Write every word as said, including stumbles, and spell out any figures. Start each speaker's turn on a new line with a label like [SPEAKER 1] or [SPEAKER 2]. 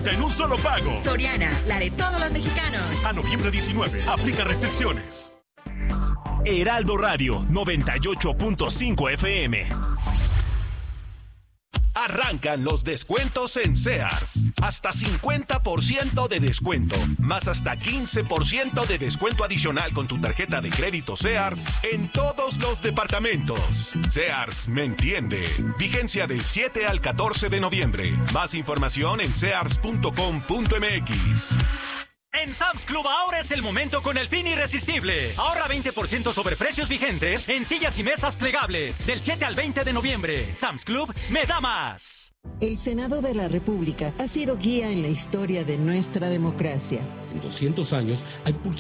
[SPEAKER 1] cincuenta en un solo pago.
[SPEAKER 2] Soriana, la de todos los mexicanos.
[SPEAKER 1] A noviembre diecinueve, aplica restricciones. Heraldo Radio, noventa y ocho punto cinco F M. Arrancan los descuentos en Sears. Hasta cincuenta por ciento de descuento, más hasta quince por ciento de descuento adicional con tu tarjeta de crédito Sears en todos los departamentos. Sears me entiende. Vigencia del siete al catorce de noviembre. Más información en sears punto com punto m x.
[SPEAKER 3] En Sam's Club ahora es el momento con el fin irresistible. Ahorra veinte por ciento sobre precios vigentes en sillas y mesas plegables. Del siete al veinte de noviembre. Sam's Club me da más.
[SPEAKER 4] El Senado de la República ha sido guía en la historia de nuestra democracia.
[SPEAKER 5] En doscientos años hay pulsos